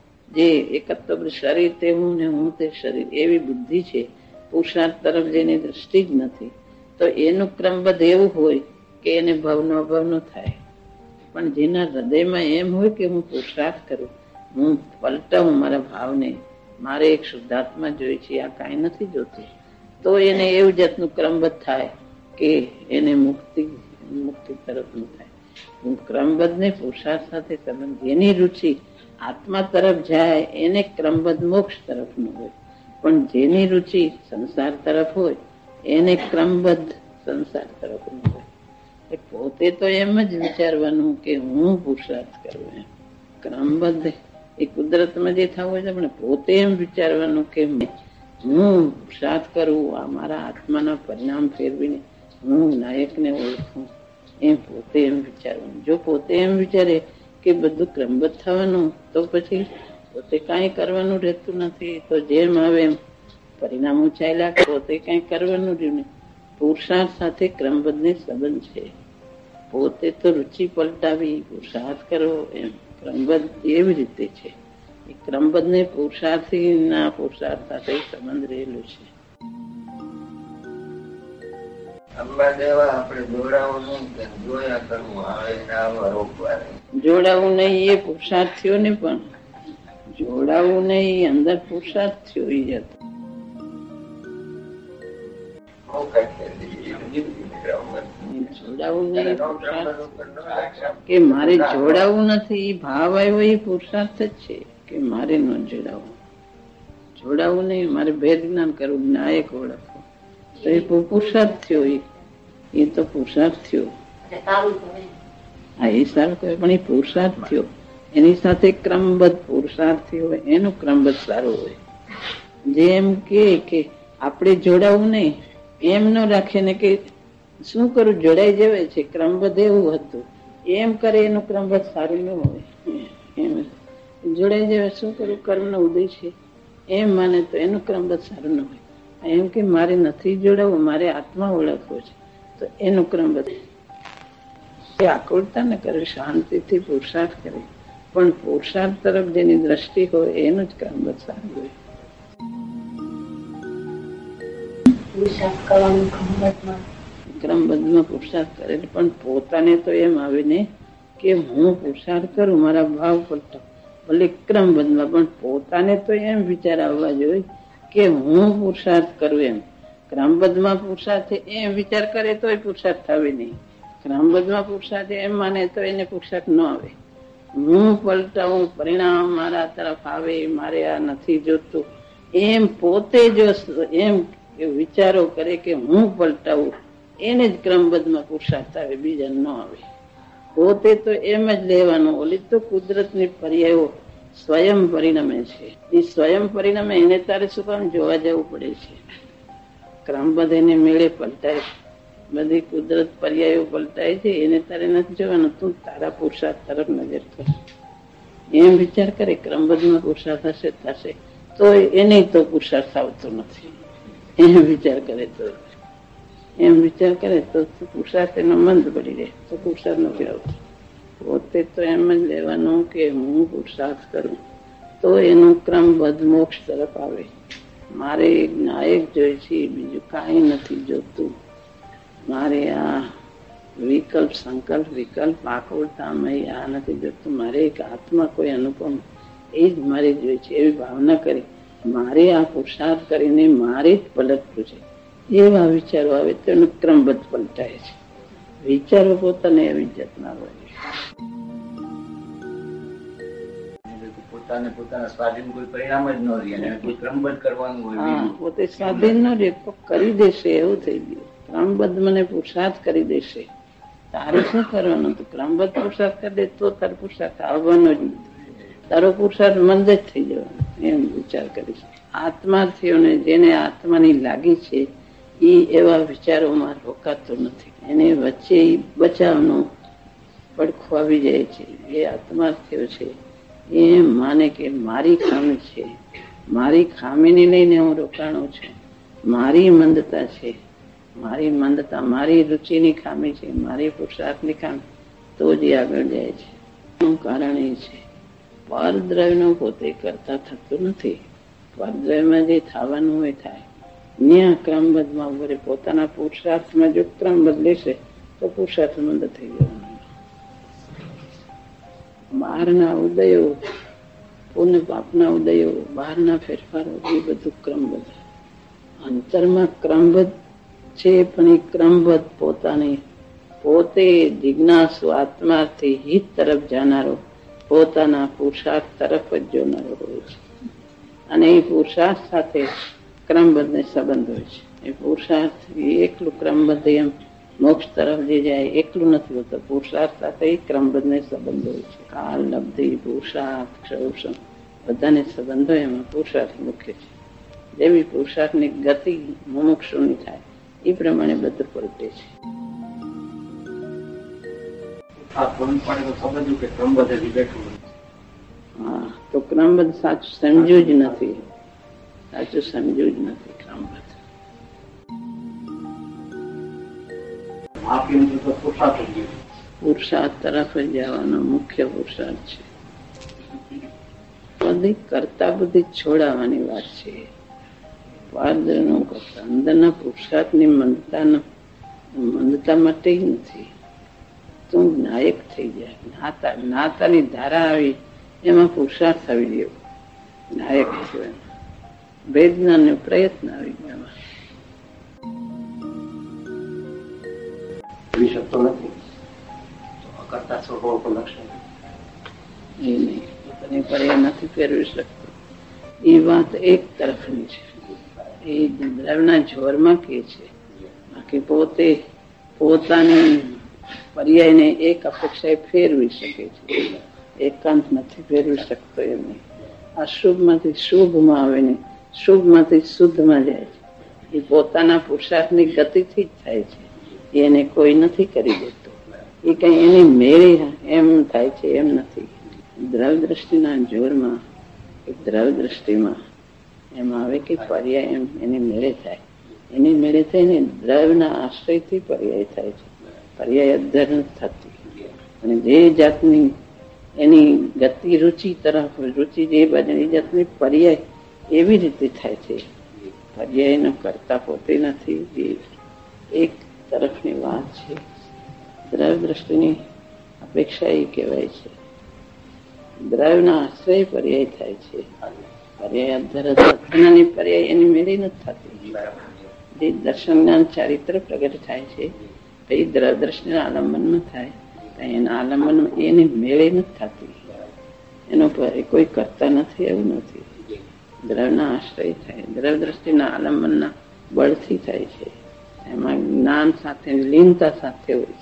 જે એકત્વ શરીર તે હું ને હું તે શરીર એવી બુદ્ધિ છે. પુરુષાર્થ તરફ જેની દ્રષ્ટિ જ નથી તો એનું ક્રમબદ્ધ એવું હોય કે એને ભવનો અભાવ ન થાય. પણ જેના હૃદયમાં એમ હોય કે હું પુરુષાર્થ કરું, હું પલટાવું મારા ભાવને, મારે એક શુદ્ધાત્મા જોઈ છે, આ કાંઈ નથી જોતું, તો એને એવું જાતનું ક્રમબદ્ધ થાય કે એને મુક્તિ મુક્તિ તરફનું થાય. ક્રમબદ્ધ ને પુરુષાર્થ સાથે સંબંધ. જેની રુચિ આત્મા તરફ જાય એને ક્રમબદ્ધ મોક્ષ તરફનું હોય. પણ જેની રુચિ સંસાર તરફ હોય એને ક્રમબદ્ધ સંસાર તરફનું હોય. પોતે તો એમ જ વિચારવાનું કે હું પુરુષાર્થ કરું. એમ ક્રમબદ્ધ એ કુદરતમાં જે થવું હોય છે પણ પોતે એમ વિચારવાનું કે હું પુરુષાર્થ કરું, આ મારા આત્માના પરિણામ ફેરવીને હું નાયકને ઓળખું, એમ પોતે એમ વિચારવાનું. જો પોતે એમ વિચારે કે બધું ક્રમબદ્ધ થવાનું તો પછી પોતે કાંઈ કરવાનું રહેતું નથી. તો જેમ આવે એમ પરિણામો ચાલ્યા, પોતે કાંઈ કરવાનું રહ્યું નહીં. પુરુષાર્થ સાથે ક્રમબદ્ધ ને સંબંધ છે. પોતે તો રુચિ પલટાવી પુરુષાર્થ કરો એમ ક્રમબદ્ધ એવી રીતે છે. એ ક્રમબદ્ધ ને પુરુષાર્થી ના પુરુષાર્થ સાથે સંબંધ રહેલો છે. જોડાવું નહીં એ પુરુષાર્થીઓને પણ જોડાવું નહીં, અંદર પુરુષાર્થ થયો એ હતો. જોડાવું નહીં કે મારે જોડાવું નથી, ભાવ આવ્યો એ પુરુષાર્થ જ છે કે મારે ન જોડાવું. જોડાવું નહીં, મારે ભેદ જ્ઞાન કરવું, નાયક ઓળખવું, તો એ પુરુષાર્થ થયો. એ તો પુરુષાર્થ થયો. હા, એ સારું કહેવાય, પણ એ પુરુષાર્થ થયો. એની સાથે ક્રમબદ્ધ પુરુષાર્થ હોય એનું ક્રમબદ્ધ સારું હોય. જેમ કે આપણે જોડાવું નહીં એમ ન રાખે ને કે શું કરું જોડાઈ જવે છે, ક્રમબદ્ધ એવું હતું એમ કરે એનું ક્રમબદ્ધ સારું ન હોય. એમ જોડાઈ જવે શું કરું કર્મ નો ઉદય છે એમ માને તો એનું ક્રમબદ્ધ સારું ન હોય. એમ કે મારે નથી જોડાવું, મારે આત્મા ઓળખવો છે, તો એનું ક્રમબદ્ધ આકુળતા ને કરે, શાંતિથી પુરુષાર્થ કરે, પણ પુરુષાર્થ તરફ જેની દ્રષ્ટિ હોય એનું જ ક્રમબદ્ધ સારું હોય. ક્રમબદ્ધમાં પુરુષાર્થ કરે, પણ પોતાને તો એમ આવે ને કે હું પુરુષાર્થ કરું, મારા ભાવ પલટાવ, ભલે ક્રમબદ્ધમાં, પણ પોતાને તો એમ વિચાર આવવા જોઈએ કે હું પુરુષાર્થ કરું. એમ ક્રમબદ્ધમાં પુરુષાર્થ એમ વિચાર કરે તો એ પુરુષાર્થ આવે નહીં. ક્રમબદ્ધમાં પુરુષાર્થ એમ માને તો એને પુરુષાર્થ ન આવે. હું પલટાવું, પરિણામ મારા તરફ આવે, મારે આ નથી જોતું, એમ પોતે જો એમ વિચારો કરે કે હું પલટાવું, એને જ ક્રમબદ્ધમાં પુરુષાર્થ આવે, બીજા ન આવે. પોતે તો એમ જ લેવાનું. ઓલી તો કુદરતની પર્યાયો સ્વયં પરિણમે છે. એ સ્વયં પરિણમે એને તારે શું કામ જોવા જવું પડે છે? ક્રમબદ્ધ એને મેળે પલટાય, બધી કુદરત પર્યાયો પલટાય છે, એને તારે નથી જોવાનું. તું તારા પુરુષાર્થ તરફ નજર કર, એમ વિચાર કરે. ક્રમબદ્ધમાં પુરુષાર્થ હશે થશે, તો એને તો પુરુષાર્થ આવતો નથી. એમ વિચાર કરે તો એમ વિચાર કરે તો પુરુષાર્થ એનો મંદ પડી રહે, તો પુરુષાર્થ નથી આવતો. પોતે તો એમ જ લેવાનું કે હું પુરુષાર્થ કરું તો એનું ક્રમબદ્ધ મોક્ષ તરફ આવે. મારે નાયક જોઈ છે, બીજું કાંઈ નથી જોતું. મારે આ વિકલ્પ સંકલ્પ વિકલ્પ આકુળતામય આ નથી જોતું. મારે એક આત્મા કોઈ અનુપમ એ જ મારે જોઈ છે, એવી ભાવના કરી મારે આ પુરુષાર્થ કરીને મારે જ પલટવું છે, એવા વિચારો આવે તો એનું ક્રમબદ્ધ પલટાય છે. વિચારો પોતાને એવી જાતના હોય. પોતાને પોતાના સ્વાધીન કોઈ પરિણામ જ ન રહે અને કોઈ ક્રમબદ્ધ કરવાનું હોય. પોતે સ્વાધીન ન રહે, કરી દેશે એવું થઈ ગયું. ક્રમબદ્ધ મને પુરુષાર્થ કરી દેશે, તારે શું કરવાનું? તો ક્રમબદ્ધ પુરુષાર્થ કરી દે તો તારો પુરુષાર્થ આવવાનો જ નથી. તારો પુરુષાર્થ મંદ જ થઈ જવાનો, એમ વિચાર કરીશ. આત્માર્થીઓને જેને આત્માની લાગી છે એ એવા વિચારોમાં રોકાતો નથી. એને વચ્ચે બચાવનો પડખો આવી જાય છે. એ આત્માર્થીઓ છે એ માને કે મારી ખામી છે, મારી ખામીને લઈને હું રોકાણો છું, મારી મંદતા છે, મારી મંદતા મારી રુચિની ખામી છે, મારી પુરુષાર્થની ખામી, તો જ આગળ જાય છે. એનું કારણ એ છે પરદ્રવ્યનો પોતે કરતા થતું નથી. પરદ્રવ્યમાં જે થવાનું હોય થાય. ન્યા ક્રમબદ્ધમાં ઉભરે પોતાના પુરુષાર્થમાં જો ક્રમબદ્ધ લેશે તો પુરુષાર્થ મંદ થઈ જવાનું. બહારના ઉદયો, પુણ્ય પાપના ઉદયો, બહારના ફેરફારો એ બધું ક્રમબદ્ધ. અંતરમાં ક્રમબદ્ધ છે, પણ એ ક્રમબદ્ધ પોતાની પોતે જિજ્ઞાસુ આત્માથી હિત તરફ જાનારો, પોતાના પુરુષાર્થ તરફ જ જોનારો હોય છે. અને એ પુરુષાર્થ સાથે ક્રમબદ્ધ ને સંબંધ હોય છે. એ પુરુષાર્થ એકલું ક્રમબદ્ધ એમ મોક્ષ તરફ જે જાય એકલું નથી હોતું. પુરુષાર્થ સાથે ક્રમબદ્ધ ને સંબંધ હોય છે. કાળ, લબ્ધિ, પુરુષાર્થ, ક્ષૌષમ બધાને સંબંધો એમાં પુરુષાર્થ મુખ્ય છે. જેવી પુરુષાર્થની ગતિ મુમુક્ષુની થાય એ પ્રમાણે બધું પલટે છે. હા, તો ક્રમબદ્ધ સાચું સમજ્યું જ નથી. સાચું સમજ્યું જ નથી ક્રમબદ્ધ. પુરુષાર્થ તરફ જ જવાનો મુખ્ય પુરુષાર્થ છે. બધી કરતા બધી છોડાવવાની વાત છે. પારદર્શનો કરતા અંદરના પુરુષાર્થની મંદતા મંદતા માટે જ નથી. તું નાયક થઈ જાય. જ્ઞાતા જ્ઞાતાની ધારા આવી એમાં પુરુષાર્થ આવી ગયો. નાયક છે. વેદના ને પ્રયત્ન આવી ગયા કરી શકતો નથી. અકર્તા સ્વભાવ પણ લક્ષણ એ નહીં, પોતાની પર્યાય નથી ફેરવી શકતો. એ વાત એક તરફની છે, એ દ્રવ્યના જોરમાં કે છે. બાકી પોતે પોતાની પર્યાયને એક અપેક્ષાએ ફેરવી શકે છે, એકાંત નથી ફેરવી શકતો. એમને અશુભ માંથી શુભમાં આવે ને શુભ માંથી શુદ્ધમાં જાય છે. એ પોતાના પુરુષાર્થની ગતિથી જ થાય છે, એને કોઈ નથી કરી દેતો. એ કઈ એની મેળે એમ થાય છે એમ નથી. દ્રવ્ય દ્રષ્ટિના જોરમાં દ્રવ્ય દ્રષ્ટિમાં એમ આવે કે પર્યાય એમ એની મેળે થાય. એની મેળે થઈને દ્રવ્યના આશ્રયથી પર્યાય થાય છે. પર્યાય અધર નથી થતી. અને જે જાતની એની ગતિ રુચિ તરફ રુચિ જે બધી જાતની પર્યાય એવી રીતે થાય છે. પર્યાયનો કરતા પોતે નથી. એક તરફની વાત છે. દ્રવ્ય દ્રષ્ટિની અપેક્ષા એ કહેવાય છે. દ્રવ્યના આશ્રય પર્યાય થાય છે. પર્યાય અધરની પર્યાય એની મેળી નથી થતી. જે દર્શન જ્ઞાન ચારિત્ર પ્રગટ થાય છે એ દ્રવ્ય દ્રષ્ટિના આલંબનમાં થાય, એના આલંબન એની મેળે નથી થતી. એનો કોઈ કરતા નથી એવું નથી. દ્રવ્યના આશ્રય થાય, દ્રવ્ય દ્રષ્ટિના આલંબનના બળથી થાય છે. એમાં જ્ઞાન સાથે લીનતા સાથે હોય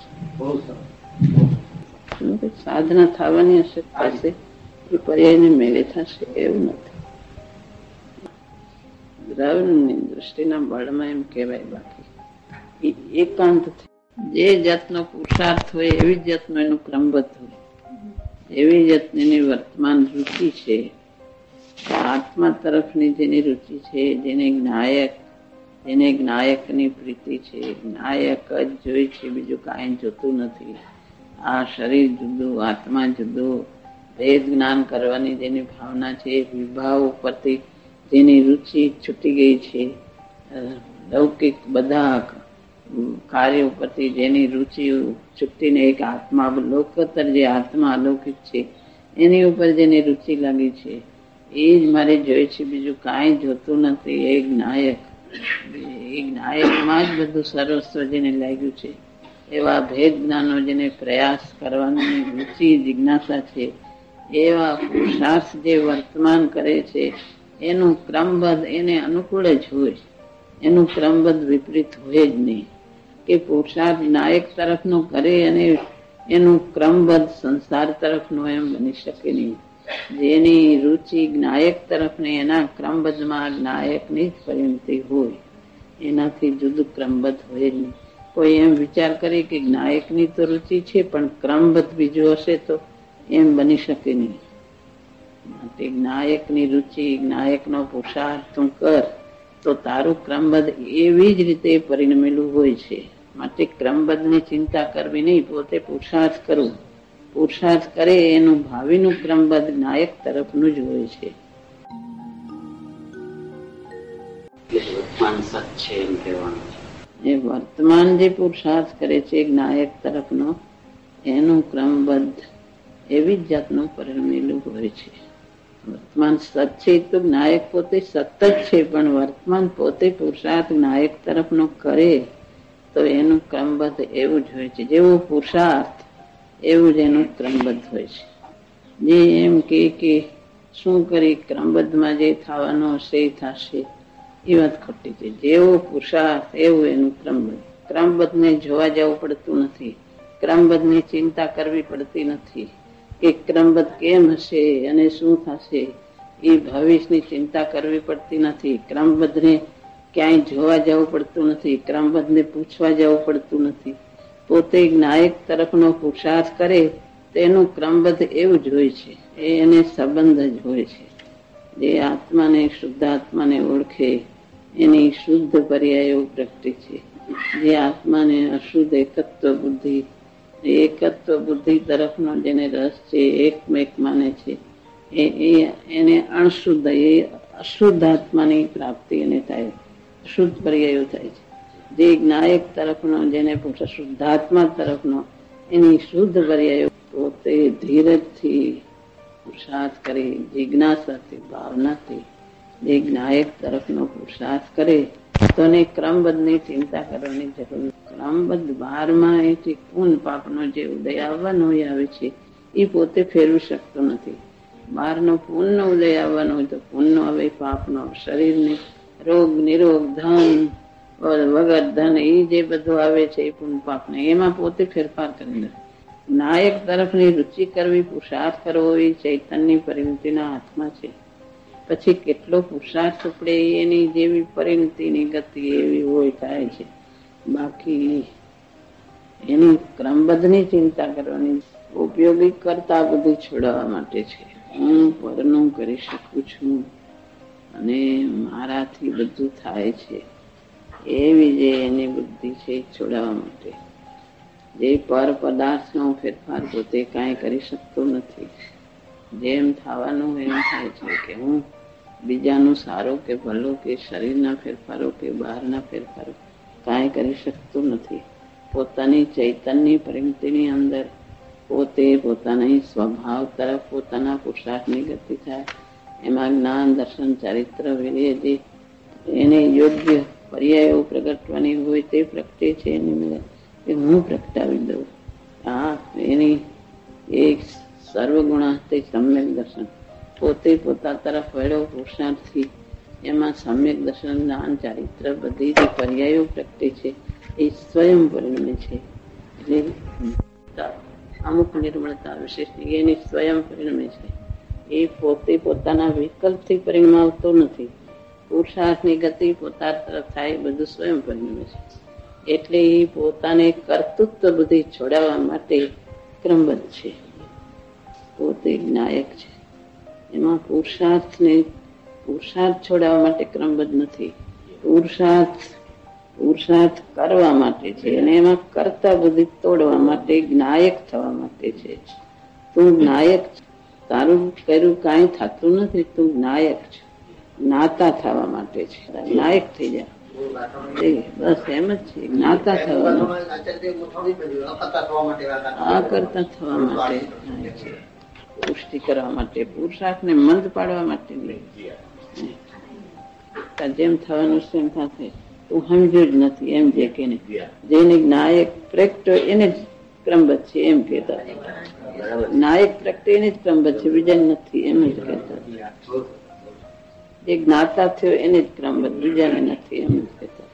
છે. સાધના થવાની હશે પાસે એ પર્યાયને મેળે થશે એવું નથી. દ્રવ્યની દ્રષ્ટિના બળમાં એમ કહેવાય. બાકી એકાંત જે જાતનો પુરુષાર્થ હોય એવી જાતનો એનું ક્રમબદ્ધ હોય, એવી જાતની વર્તમાન રુચિ છે. આત્મા તરફની જેની રુચિ છે, જેને જ્ઞાયક જેને જ્ઞાયકની પ્રીતિ છે, જ્ઞાયક જ જોઈ છે, બીજું કાંઈ જોતું નથી. આ શરીર જુદું, આત્મા જુદું, ભેદ જ્ઞાન કરવાની જેની ભાવના છે, વિભાવ ઉપરથી જેની રુચિ છૂટી ગઈ છે, લૌકિક બધા કાર્ય ઉપરથી જેની રુચિ છૂટીને એક આત્મા લોકોત્તર જે આત્મા અલૌકિક છે એની ઉપર જેની રુચિ લાગી છે એ જ મારે જોઈ છે, બીજું કાંઈ જોતું નથી. એ જ્ઞાયક એ જ્ઞાયકમાં જ બધું સર્વસ્વ જેને લાગ્યું છે. એવા ભેદ જ્ઞાનો જેને પ્રયાસ કરવાની રુચિ જિજ્ઞાસા છે, એવા પુરુષાર્થ જે વર્તમાન કરે છે એનું ક્રમબદ્ધ એને અનુકૂળ જ હોય, એનું ક્રમબદ્ધ વિપરીત હોય જ નહીં. કે પુરુષાર્થ નાયક તરફનો કરે અને એનું ક્રમબદ્ધ સંસાર તરફનો એમ બની શકે નહીં. જેની રુચિ જ્ઞાયક તરફની એના ક્રમબદ્ધમાં જ્ઞાયકની જ પરિણતિ હોય, એનાથી જુદું ક્રમબદ્ધ હોય નહીં. કોઈ એમ વિચાર કરે કે જ્ઞાયકની તો રુચિ છે પણ ક્રમબદ્ધ બીજું હશે તો એમ બની શકે નહીં. માટે જ્ઞાયકની રુચિ જ્ઞાયકનો પુરુષાર્થ તું કર તો તારું ક્રમબદ્ધ એવી જ રીતે પરિણમેલું હોય છે. માટે ક્રમબદ્ધની ચિંતા કરવી નહીં, પોતે પુરુષાર્થ કરવું. પુરુષાર્થ કરે એનું ભાવિનું ક્રમબદ્ધ નાયક તરફનું જ હોય છે. એ વર્તમાન જે પુરુષાર્થ કરે છે નાયક તરફનો એનું ક્રમબદ્ધ એવી જ જાતનું પરિણમેલું હોય છે. વર્તમાન સત છે તો નાયક પોતે સતત છે, પણ વર્તમાન પોતે પુરુષાર્થ નાયક તરફનો કરે તો એનું ક્રમબદ્ધ એવું જ હોય છે. જેવો પુરુષાર્થ એવું જ એનું ક્રમબદ્ધ હોય છે. જે એમ કે શું કરી ક્રમબદ્ધમાં જે થવાનો હશે એ થશે, એ વાત ખોટી છે. જેવો પુરુષાર્થ એવું એનું ક્રમબદ્ધ. ક્રમબદ્ધને જોવા જવું પડતું નથી, ક્રમબદ્ધની ચિંતા કરવી પડતી નથી કે ક્રમબદ્ધ કેમ હશે અને શું થશે, એ ભવિષ્યની ચિંતા કરવી પડતી નથી. ક્રમબદ્ધને ક્યાંય જોવા જવું પડતું નથી, ક્રમબદ્ધને પૂછવા જવું પડતું નથી. પોતે નાયક તરફનો પુરુષાર્થ કરે તેનું ક્રમબદ્ધ એવું જ હોય છે. એ એને સંબંધ જ હોય છે. જે આત્માને શુદ્ધ આત્માને ઓળખે એની શુદ્ધ પર્યાયો પ્રગટે છે. જે આત્માને અશુદ્ધ એકત્વ બુદ્ધિ એકત્વ બુદ્ધિ તરફનો જેને રસ છે, એકમેક માને છે, એને અણશુદ્ધ એ અશુદ્ધ આત્માની પ્રાપ્તિ એને થાય, શુદ્ધ પર્યાયો થાય છે. જે જ્ઞાયક તરફનો જેને શુદ્ધાત્મા તરફનો એની શુદ્ધ પર્યાયો પોતે ધીરજથી પુરુષાર્થ કરે, જિજ્ઞાસાથી, ભાવનાથી જે નાયક તરફનો પુરુષાર્થ કરે તો એને ક્રમબદ્ધની ચિંતા કરવાની જરૂર નથી. ક્રમબદ્ધ બારમાં એથી પૂર્ણ પાપનો જે ઉદય આવવાનો આવે છે એ પોતે ફેરવી શકતો નથી. બહારનો પૂર્ણ ઉદય આવવાનો હોય તો પૂર્ણ હવે પાપનો શરીરને રોગ નિરોગ ધન વગર ધન એ જે બધું આવે છે એ પૂર્ણ પાપને એમાં પોતે ફેરફાર કરી નથી. નાયક તરફની રુચિ કરવી, પુરુષાર્થ કરવો એ ચૈતન્ય પરિણતિના હાથમાં છે. પછી કેટલો પુરુષાર્થ પડે એની જેવી પરિણતિની ગતિ એવી હોય થાય છે. બાકી એની ક્રમબદ્ધની ચિંતા કરવાની ઉપયોગી કરતા બધું છોડાવવા માટે છે. હું પરનું કરી શકું છું અને મારાથી બધું થાય છે એવી જે એની બુદ્ધિ છે એ છોડાવવા માટે. જે પર પદાર્થનો ફેરફાર પોતે કાંઈ કરી શકતો નથી. જેમ થવાનું એમ થાય છે કે હું બીજાનું સારું કે ભલું કે શરીરના ફેરફારો કે બહારના ફેરફારો કાંઈ કરી શકતો નથી. પોતાની ચૈતન્ય પરિણતિની અંદર પોતે પોતાના સ્વભાવ તરફ પોતાના પુરુષાર્થની ગતિ થાય. એમાં જ્ઞાન દર્શન ચરિત્ર વિનય જે એને યોગ્ય પર્યાયો પ્રગટવાની હોય તે પ્રગટે છે. એની કે હું પ્રગટાવી દઉં. આ એની એક સર્વગુણા તે સમ્યક દર્શન પોતે પોતા તરફ વળ્યો પુરુષાર્થથી એમાં સમ્યક દર્શન જ્ઞાન ચારિત્ર બધી જે પર્યાયો પ્રગટે છે એ સ્વયં પરિણમે છે. એટલે અમુક નિર્મળતા વિશેષ એની સ્વયં પરિણમે છે. એ પોતે પોતાના વિકલ્પથી પરિણમાવતો નથી. પુરુષાર્થની ગતિ પોતા તરફ થાય બધું સ્વયં પરિણમે છે. એટલે એ પોતાને કર્તૃત્વ બધી છોડાવવા માટે ક્રમબદ્ધ છે. પોતે નાયક છે. એમાં પુરુષાર્થને પુરુષાર્થ છોડાવવા માટે ક્રમબદ્ધ નથી. પુરુષાર્થ પુરુષાર્થ કરવા માટે છે અને એમાં કરતા બુદ્ધિ તોડવા માટે નાયક થવા માટે છે. તું નાયક, તારું કર્યું કાંઈ થતું નથી, તું નાયક છે. જ્ઞાતા થવા માટે છે. નાયક થઈ જાય બસ એમ જ છે. જ્ઞાતા થવાનું આ કરતા થવા માટે છે. પુષ્ટિ કરવા માટે, પુરુષાર્થ ને મંદ પાડવા માટે નહીં. જેમ થવાનું છે એમ થશે. તું સમજ્યું જ નથી એમ જે કે જેને નાયક પ્રગટો એને જ ક્રમબદ્ધ છે એમ કેતા. નાયક પ્રગટે એને જ ક્રમબદ્ધ છે, બીજા નથી એમ જ કહેતા. જે જ્ઞાતા થયો એને જ ક્રમબદ્ધ, બીજાને નથી એમ જ કહેતા.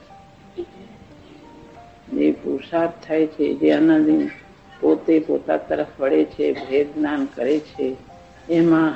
જે પુરુષાર્થ થાય છે, જે અનાદિ પોતે પોતા તરફ વળે છે, ભેદ જ્ઞાન કરે છે, એમાં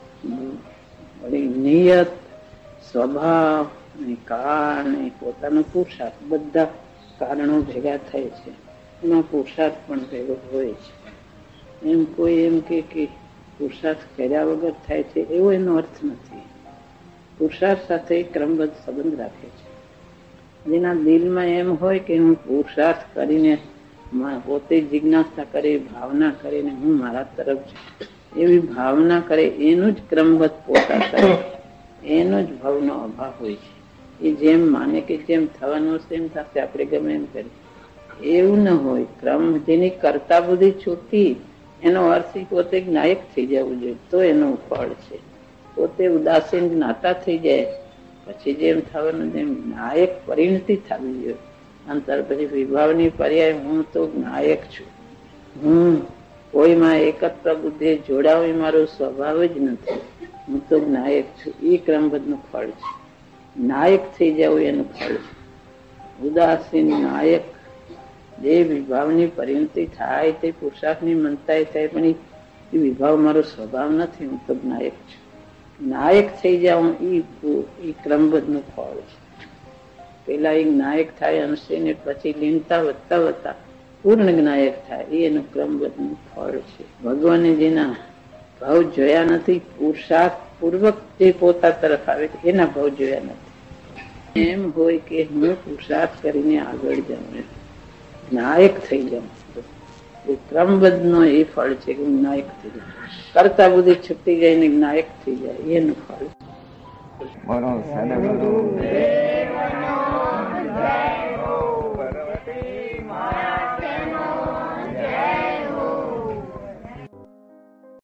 નિયત સ્વભાવ કાળ ને પોતાનો પુરુષાર્થ બધા કારણો ભેગા થાય છે. એમાં પુરુષાર્થ પણ ભેગો હોય છે. એમ કોઈ એમ કે પુરુષાર્થ કર્યા વગર થાય છે એવો એનો અર્થ નથી. પુરુષાર્થ સાથે ક્રમબદ્ધ સંબંધ રાખે છે. જેના દિલમાં એમ હોય કે હું પુરુષાર્થ કરીને પોતે જિજ્ઞાસા કરે, ભાવના કરીને હું મારા તરફ છું એવી ભાવના કરે, એનું જ ક્રમબદ્ધ પોતા તરફ એનો જ ભાવનો અભાવ હોય છે. એ જેમ માને કે જેમ થવાનું હશે એમ થશે, આપણે ગમે એમ કરીએ એવું ન હોય. ક્રમ જેની કરતા બુદ્ધિ છૂટી એનો અર્થ પોતે નાયક થઈ જવું જોઈએ તો એનું ફળ છે. પોતે ઉદાસીન જ્ઞાતા થઈ જાય પછી જેમ થવાનું જેમ નાયક પરિણતિ થવી જોઈએ. અંતર પછી વિભાવની પર્યાય હું તો નાયક છું, હું કોઈમાં એકત્ર બુદ્ધિ જોડાવ એ મારો સ્વભાવ જ નથી, હું તો નાયક છું. એ ક્રમબદ્ધ નું ફળ છે. નાયક થઈ જવું એનું ફળ છે. ઉદાસીન નાયક જે વિભાવની પરિણતિ થાય તે પુરુષાર્થની મનતા થાય પણ એ વિભાવ મારો સ્વભાવ નથી, હું તો નાયક છું. નાયક થઈ જાઉં એ ક્રમબદ્ધ નું ફળ છે. પેલા એક નાયક થાય અંશે ને પછી લીનતા વધતા વધતા પૂર્ણ નાયક થાય એ એનું ક્રમબદ્ધ નું ફળ છે. ભગવાને જેના ભાવ જોયા નથી, પુરુષાર્થ પૂર્વક જે પોતા તરફ આવે છે એના ભાવ જોયા નથી. એમ હોય કે હું પુરુષાર્થ કરીને આગળ જાઉં, નાયક થઈ જાઉં, એ ક્રમબદ્ધ નો એ ફળ છે કે હું નાયક થઈ જાઉં. કરતા બુદ્ધિ છૂટી જાય ને નાયક થઈ જાય એનું ફળ. બોલો સદગુરુ